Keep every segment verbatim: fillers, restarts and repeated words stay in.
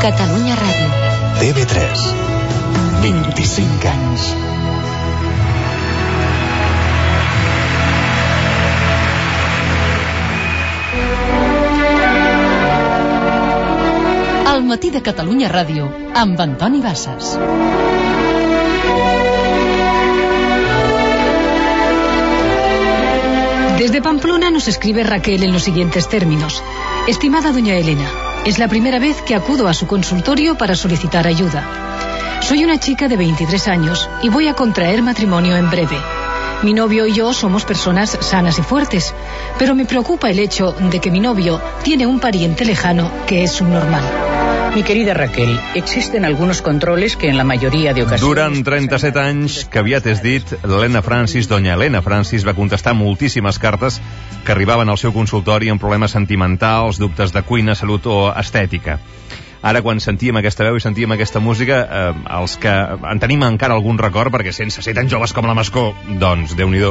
Catalunya Ràdio. T V tres. vint-i-cinc anys. El matí de Catalunya Ràdio, amb Antoni Bassas. Desde Pamplona nos escribe Raquel en los siguientes términos. Estimada doña Elena, es la primera vez que acudo a su consultorio para solicitar ayuda. Soy una chica de veintitrés años y voy a contraer matrimonio en breve. Mi novio y yo somos personas sanas y fuertes, pero me preocupa el hecho de que mi novio tiene un pariente lejano que es subnormal. Mi querida Raquel, existen algunos controles que en la mayoría de ocasiones... Durant trenta-set anys, que aviat és dit, l'Helena Francis, doña Helena Francis, va contestar moltíssimes cartes que arribaven al seu consultori amb problemes sentimentals, dubtes de cuina, salut o estètica. Ara, quan sentíem aquesta veu i sentíem aquesta música, eh, els que en tenim encara algun record, perquè sense ser tan joves com la Mascó, doncs, Déu-n'hi-do,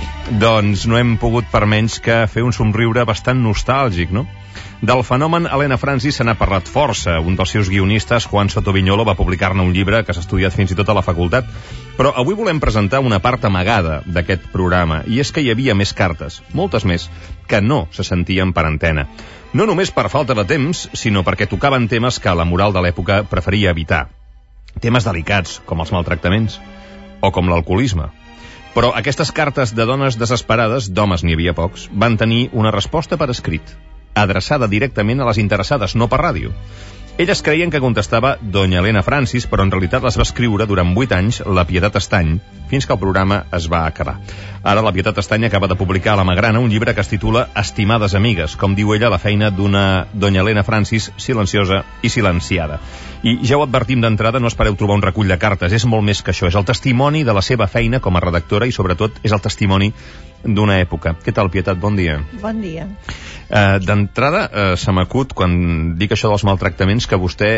doncs no hem pogut per menys que fer un somriure bastant nostàlgic, no? Del fenomen Helena Francis se n'ha parlat força. Un dels seus guionistes, Juan Soto Viñolo, va publicar-ne un llibre que s'ha estudiat fins i tot a la facultat. Però avui volem presentar una part amagada d'aquest programa, i és que hi havia més cartes, moltes més, que no se sentien per antena. No només per falta de temps, sinó perquè tocaven temes que la moral de l'època preferia evitar. Temes delicats, com els maltractaments, o com l'alcoholisme. Però aquestes cartes de dones desesperades, d'homes n'hi havia pocs, van tenir una resposta per escrit, adreçada directament a les interessades, no per ràdio. Elles creien que contestava doña Helena Francis, però en realitat les va escriure durant vuit anys la Pietat Estany, fins que el programa es va acabar. Ara la Pietat Estany acaba de publicar a la Magrana un llibre que es titula Estimades amigues, com diu ella, la feina d'una doña Helena Francis silenciosa i silenciada. I ja ho advertim d'entrada, no espereu trobar un recull de cartes, és molt més que això, és el testimoni de la seva feina com a redactora i sobretot és el testimoni d'una època. Què tal, Pietat? Bon dia. Bon dia. Uh, D'entrada, uh, se m'acut, quan dic això dels maltractaments, que vostè,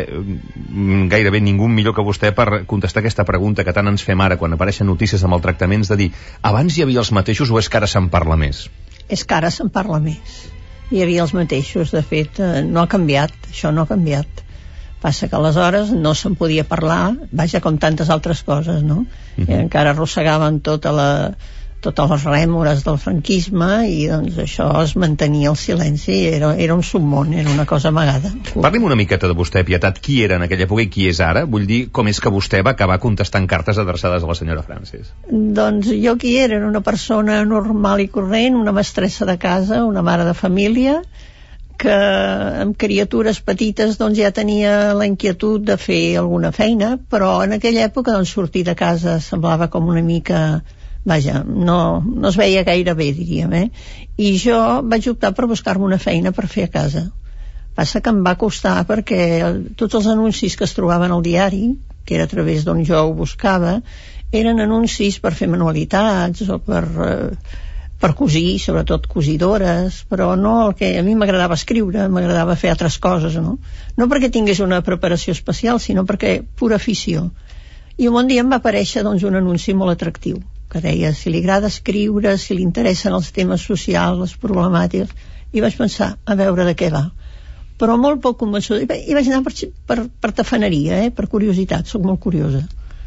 gairebé ningú millor que vostè per contestar aquesta pregunta que tant ens fem ara quan apareixen notícies de maltractaments, de dir, abans hi havia els mateixos o és que ara se'n parla més? És que ara se'n parla més. Hi havia els mateixos, de fet, eh, no ha canviat, això no ha canviat. Passa que aleshores no se'n podia parlar, vaja, com tantes altres coses, no? Uh-huh. I encara arrossegaven tota la... totes les rèmores del franquisme i doncs això es mantenia el silenci, era, era un submón, era una cosa amagada. Parli'm una miqueta de vostè, Pietat, qui era en aquella època i qui és ara? Vull dir, com és que vostè va acabar contestant cartes adreçades a la senyora Francis? Doncs jo qui era? Era una persona normal i corrent, una mestressa de casa, una mare de família, que amb criatures petites doncs ja tenia la inquietud de fer alguna feina, però en aquella època doncs sortir de casa semblava com una mica... Vaja, no, no es veia gaire bé, diríem, eh? I jo vaig optar per buscar-me una feina per fer a casa. Passa que em va costar perquè tots els anuncis que es trobaven al diari, que era a través d'on jo ho buscava, eren anuncis per fer manualitats o per, eh, per cosir, sobretot cosidores, però no el que a mi m'agradava escriure, m'agradava fer altres coses, no? No perquè tingués una preparació especial, sinó perquè pura afició. I un bon dia em va aparèixer doncs, un anunci molt atractiu, que deia si li agrada escriure, si li interessen els temes socials, les problemàtiques, i vaig pensar a veure de què va, però molt poc convençuda, i vaig anar per, per, per tafaneria, eh? Per curiositat, sóc molt curiosa,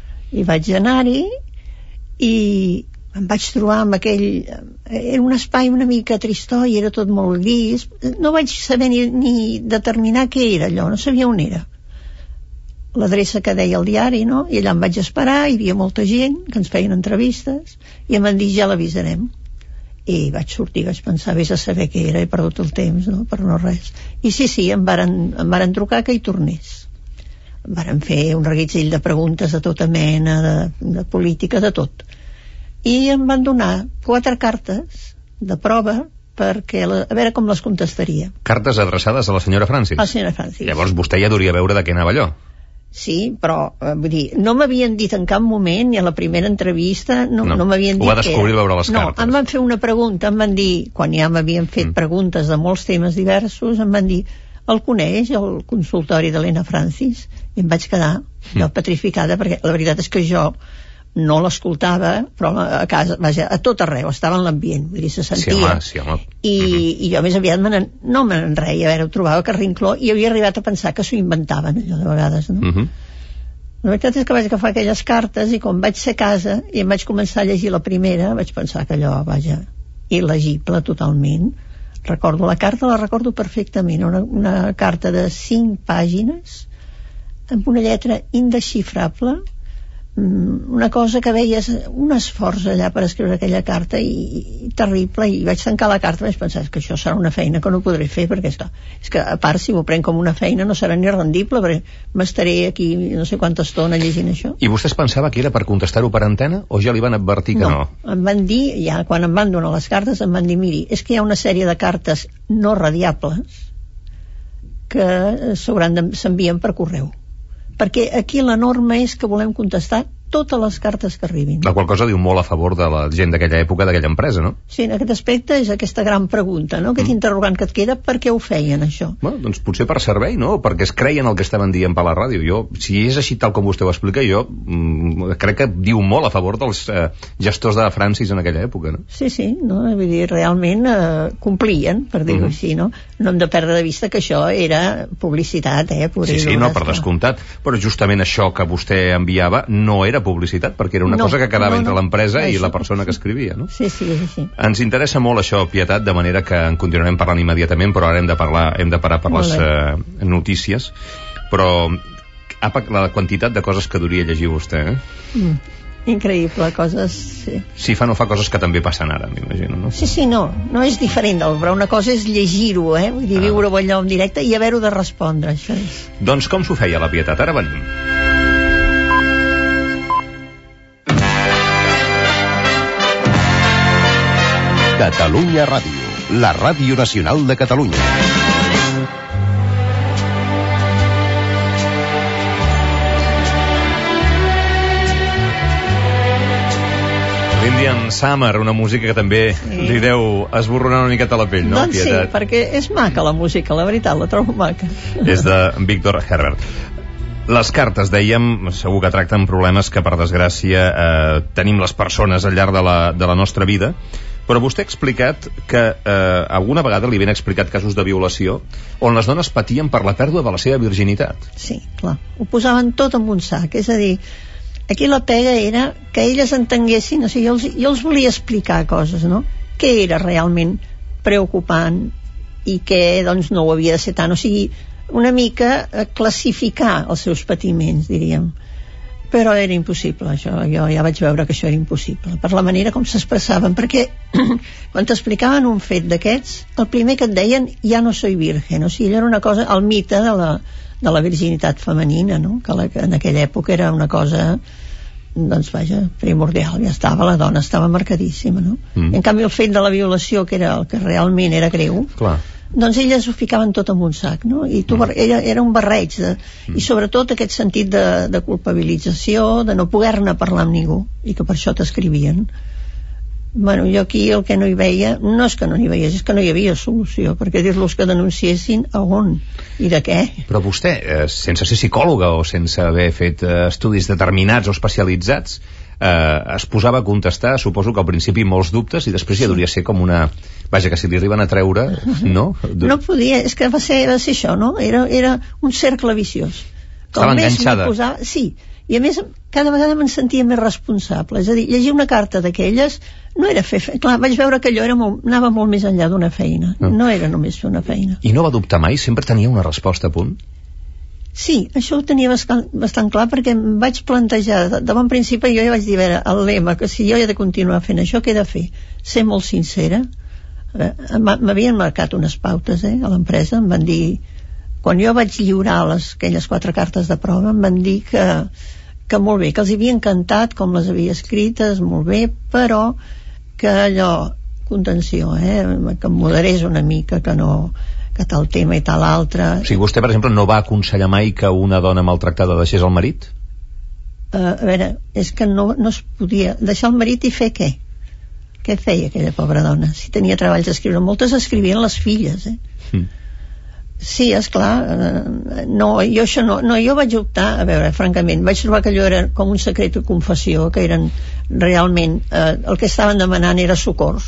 i vaig anar-hi i em vaig trobar amb aquell, era un espai una mica tristó i era tot molt gris, no vaig saber ni, ni determinar què era allò, no sabia on era l'adreça que deia el diari, no? I allà em vaig esperar, hi havia molta gent que ens feien entrevistes i em van dir ja l'avisarem, i vaig sortir, vaig pensar, vés a saber què era, he perdut el temps, no? Per no res, i sí, sí, em varen, em varen trucar que hi tornés, em varen fer un reguitzell de preguntes de tota mena, de, de política, de tot, i em van donar quatre cartes de prova perquè la, a veure com les contestaria. Cartes adreçades a la senyora Francis? A la senyora Francis. Llavors vostè ja hauria veure de què anava allò. Sí, però, eh, vull dir, no m'havien dit en cap moment, ni a la primera entrevista, no, no. no m'havien dit ho va descobrir veure les no, cartes. No, em van fer una pregunta, em van dir, quan ja m'havien fet mm. preguntes de molts temes diversos, em van dir, el coneix, el consultori d'Helena Francis? I em vaig quedar, mm. jo, petrificada, perquè la veritat és que jo no l'escoltava, però a casa, vaja, a tot arreu, estava en l'ambient, vull dir, se sentia. Sí, home, sí, home. I, mm-hmm. i jo més aviat me no me n'enreia, a veure, ho trobava carrincló, i havia arribat a pensar que s'ho inventaven, allò de vegades, no? Mm-hmm. La veritat és que vaig agafar aquelles cartes i quan vaig ser a casa i em vaig començar a llegir la primera, vaig pensar que allò, vaja, il·legible totalment. Recordo la carta, la recordo perfectament, una, una carta de cinc pàgines amb una lletra indesxifrable, una cosa que veies un esforç allà per escriure aquella carta i, i terrible, i vaig tancar la carta i vaig pensar que això serà una feina que no podré fer, perquè és que, és que a part si m'ho prenc com una feina no serà ni rendible, perquè m'estaré aquí no sé quanta estona llegint això. I vostè es pensava que era per contestar-ho per antena o ja li van advertir que no? No, em van dir, ja quan em van donar les cartes em van dir, miri, és que hi ha una sèrie de cartes no radiables que s'envien per correu, perquè aquí la norma és que volem contestar totes les cartes que arribin. La qual cosa diu molt a favor de la gent d'aquella època, d'aquella empresa, no? Sí, en aquest aspecte és aquesta gran pregunta, no? Aquest mm. interrogant que et queda, per què ho feien, això? Bueno, doncs potser per servei, no? Perquè es creien el que estaven dient per la ràdio. Jo, si és així tal com vostè ho explica, jo mm, crec que diu molt a favor dels eh, gestors de Francis en aquella època, no? Sí, sí, no? Vull dir, realment eh, complien, per dir-ho mm. així, no? No hem de perdre de vista que això era publicitat, eh? Sí, sí, no, per descomptat. Però justament això que vostè enviava no era publicitat, perquè era una no, cosa que quedava no, no, entre l'empresa això, i la persona que escrivia, no? Sí, sí, sí, sí. Ens interessa molt això, Pietat, de manera que en continuarem parlant immediatament, però ara hem de parlar, hem de parar per les uh, notícies. Però apa, la quantitat de coses que duria llegir vostè, eh? Mm. Increïble, coses... Sí. Si fa no fa coses que també passen ara, m'imagino, no? Sí, sí, no, no és diferent del, però una cosa és llegir-ho, eh? Vull dir, ah. viure-ho allò en directe i haver-ho de respondre, això és. Doncs com s'ho feia la Pietat? Ara venim. Catalunya Ràdio, la ràdio nacional de Catalunya. L'Indian Summer, una música que també sí. li deu esborronar una miqueta la pell, no? Doncs Pietat? Sí, perquè és maca la música, la veritat, la trobo maca. És de Víctor Herbert. Les cartes, dèiem, segur que tracten problemes que, per desgràcia, eh, tenim les persones al llarg de la, de la nostra vida, però vostè ha explicat que eh, alguna vegada li ben explicat casos de violació on les dones patien per la pèrdua de la seva virginitat. Sí, clar, ho posaven tot en un sac, és a dir, aquí la pega era que elles entenguessin, o sigui, jo els, jo els volia explicar coses, no? Què era realment preocupant i què, doncs, no ho havia de ser tant, o sigui, una mica classificar els seus patiments, diríem. Però era impossible, això. Jo ja vaig veure que això era impossible, per la manera com s'expressaven, perquè quan t'explicaven un fet d'aquests, el primer que et deien, ja no soy virgen, o sigui, era una cosa, el mite de la, de la virginitat femenina, no? Que, la, que en aquella època era una cosa, doncs vaja, primordial, ja estava, la dona estava marcadíssima, no? Mm. En canvi el fet de la violació, que era el que realment era greu, clar, doncs elles ho ficaven tot en un sac, no? I tu, mm. era, era un barreig de, mm. i sobretot aquest sentit de, de culpabilització, de no poder-ne parlar amb ningú i que per això t'escrivien. Bueno, jo aquí el que no hi veia, no és que no hi veies, és que no hi havia solució, perquè dir-los que denunciessin a on i de què. Però vostè, eh, sense ser psicòloga o sense haver fet eh, estudis determinats o especialitzats, eh, es posava a contestar, suposo que al principi molts dubtes i després ja hauria ser com una... Vaja, que si li arriben a treure, no? No podia, és que va ser, va ser això, no? Era, era un cercle viciós. Com estava enganxada. Posava, sí, i a més cada vegada me'n sentia més responsable, és a dir, llegir una carta d'aquelles no era fer, clar, vaig veure que allò era molt, anava molt més enllà d'una feina, no. no era només fer una feina. I no va dubtar mai? Sempre tenia una resposta a punt? Sí, això ho tenia bastant, bastant clar, perquè em vaig plantejar de, de bon principi, jo ja vaig dir, a veure, el lema, que si jo he de continuar fent això, què he de fer? Ser molt sincera. M'havien marcat unes pautes, eh, a l'empresa, em van dir, quan jo vaig lliurar les, aquelles quatre cartes de prova, em van dir que, que molt bé, que els havia encantat com les havia escrites, molt bé, però que allò, contenció, eh, que em moderés una mica, que no, que tal tema i tal altre. O sigui, vostè, per exemple, no va aconsellar mai que una dona maltractada deixés el marit? Uh, a veure, és que no, no es podia deixar el marit i fer què? Què feia aquella pobra dona? Si tenia treballs a escriure, moltes escrivien les filles, eh? Mm. Sí, esclar. No, jo això no, no, jo vaig optar, a veure, francament, vaig trobar que allò era com un secret de confessió, que eren realment, eh, el que estaven demanant era socors.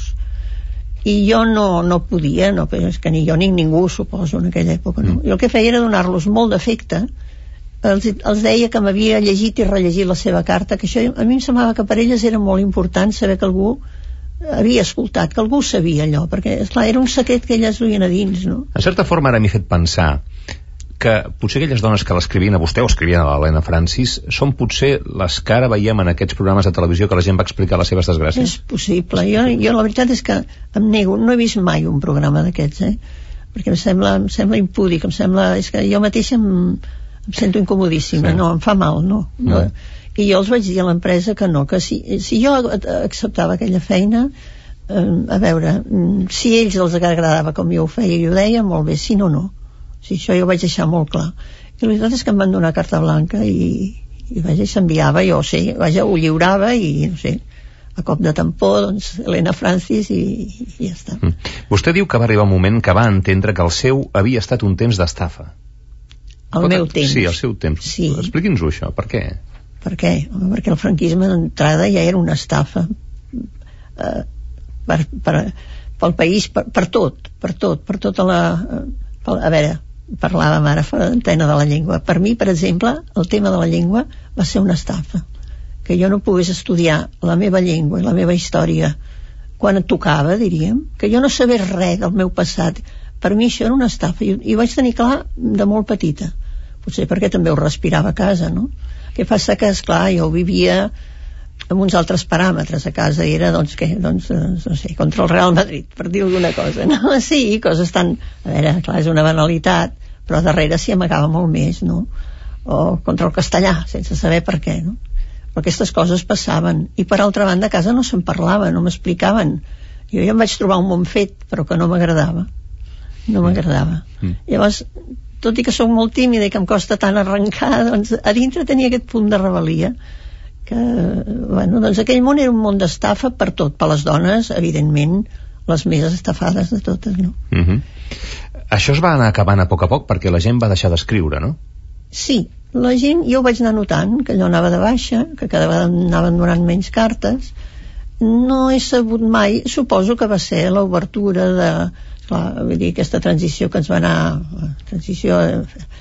I jo no, no podia, no, però és que ni jo ni ningú, suposo, en aquella època, no. I el que feia era donar-los molt d'afecte, els, els deia que m'havia llegit i rellegit la seva carta, que això a mi em semblava que per elles era molt important saber que algú havia escoltat, que algú sabia allò, perquè, esclar, era un secret que elles duien a dins, no? En certa forma ara m'he fet pensar que potser aquelles dones que l'escrivien a vostè o escrivien a l'Helena Francis són potser les que ara veiem en aquests programes de televisió que la gent va explicar les seves desgràcies. És possible. Jo, jo la veritat és que em nego, no he vist mai un programa d'aquests, eh? Perquè em sembla, em sembla impúdic, em sembla, és que jo mateixa em, em sento incomodíssima, sí. No, em fa mal, no, no. no. I jo els vaig dir a l'empresa que no, que si, si jo acceptava aquella feina, eh, a veure, si a ells els agradava com jo ho feia i ho deia, molt bé, si no, no. Si això jo ho vaig deixar molt clar. I la veritat és que em van donar carta blanca i, i vaja, s'enviava, jo sé, vaja, ho lliurava i, no sé, a cop de tampó, doncs, Helena Francis i, i ja està. Mm. Vostè diu que va arribar un moment que va entendre que el seu havia estat un temps d'estafa. El Pot... meu temps? Sí, el seu temps. Sí. Expliqui'ns-ho, això, per què? Per què? Home, perquè el franquisme d'entrada ja era una estafa. Eh, per, per, pel país, per, per tot, per tot, per tota la... Per, a veure, parlàvem ara fa l'antena de la llengua. Per mi, per exemple, el tema de la llengua va ser una estafa. Que jo no pogués estudiar la meva llengua i la meva història quan et tocava, diríem, que jo no sabés res del meu passat. Per mi això era una estafa i, i ho vaig tenir clar de molt petita. Potser perquè també ho respirava a casa, no? El que passa que, esclar, jo vivia amb uns altres paràmetres. A casa era, doncs, què? Doncs, no sé, contra el Real Madrid, per dir alguna cosa, no? Sí, coses tan... A veure, clar, és una banalitat, però darrere s'hi amagava molt més, no? O contra el castellà, sense saber per què, no? Però aquestes coses passaven. I, per altra banda, a casa no se'n parlava, no m'explicaven. Jo ja em vaig trobar un món fet, però que no m'agradava. No m'agradava. Mm. Llavors, tot i que sóc molt tímida i que em costa tant arrencar, doncs, a dintre tenia aquest punt de rebel·lia que, bueno, doncs aquell món era un món d'estafa per tot, per les dones, evidentment, les més estafades de totes, no? Mm-hmm. Això es va anar acabant a poc a poc perquè la gent va deixar d'escriure, no? Sí, la gent, jo ho vaig anar notant, que allò anava de baixa, que cada vegada anaven donant menys cartes. No he sabut mai, suposo que va ser l'obertura de, clar, vull dir, aquesta transició que ens va anar, transició eh,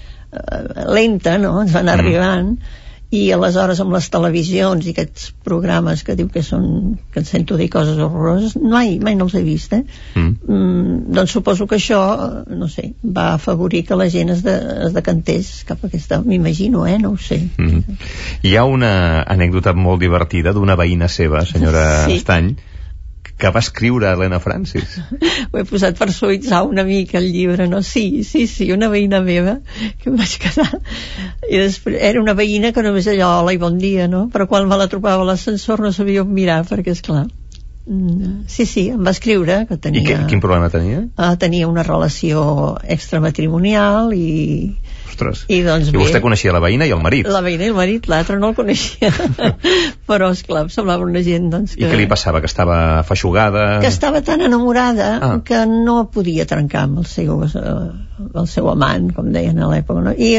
lenta, no?, ens va anar mm. arribant, i aleshores amb les televisions i aquests programes que diu que són, que en sento dir coses horroroses, mai, mai no els he vist, eh? Mm. Mm, doncs suposo que això, no sé, va afavorir que la gent es, de, es decantés cap a aquesta, m'imagino, eh? No ho sé. Mm. Hi ha una anècdota molt divertida d'una veïna seva, senyora sí. Estany, que va escriure a Helena Francis. Ho he posat per suïtzar una mica el llibre, no? Sí, sí, sí, una veïna meva que em vaig quedar. I després era una veïna que només allò, hola i bon dia, no? Però quan me la trobava a l'ascensor no sabia on mirar, perquè, esclar, sí, sí, em va escriure que tenia... I que, quin problema tenia? Uh, tenia una relació extramatrimonial i... Ostres, i, doncs, i vostè bé, coneixia la veïna i el marit. La veïna i el marit, l'altre no el coneixia. Però, esclar, semblava una gent, doncs, que... I què li passava? Que estava feixugada? Que estava tan enamorada ah. que no podia trencar amb el seu, el seu amant, com deien a l'època, no? I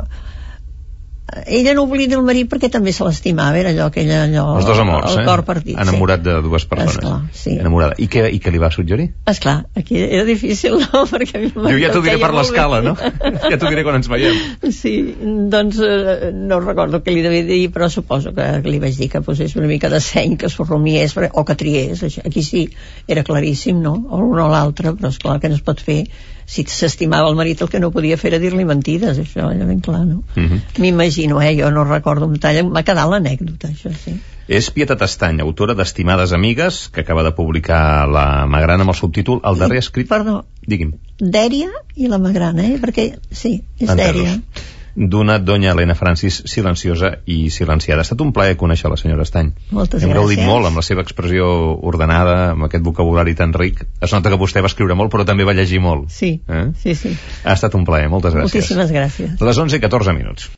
ella no oblida el marit perquè també se l'estimava, era allò que ella, allò, els dos amors, el eh? cor partit, enamorat sí. de dues persones. Esclar, sí. Enamorada. I què, i què li va suggerir? Esclar, aquí era difícil, no? Perquè a mi jo ja t'ho diré per l'escala, no? Ja t'ho diré quan ens veiem. Sí, doncs eh, no recordo què li devia dir, però suposo que li vaig dir que posés una mica de seny, que s'ho rumiés, o que triés. Aquí sí, era claríssim, no? O l'un o l'altre, però esclar, que no es pot fer. Si s'estimava el marit, el que no podia fer era dir-li mentides, això era ben clar, no? Uh-huh. M'imagino, eh? Jo no recordo un tall, m'ha quedat l'anècdota, això sí. És Pietat Estany, autora d'Estimades amigues, que acaba de publicar la Magrana amb el subtítol El darrer escrit... Perdó. Digui'm. Dèria i la Magrana, eh? Perquè, sí, és Entesos. Dèria. D'una doña Helena Francis silenciosa i silenciada. Ha estat un plaer conèixer la senyora Estany. Moltes Hem gràcies. Hem gaudit molt amb la seva expressió ordenada, amb aquest vocabulari tan ric. Es nota que vostè va escriure molt, però també va llegir molt. Sí, eh? sí, sí. Ha estat un plaer, moltes gràcies. Moltíssimes gràcies. Les onze i catorze minuts.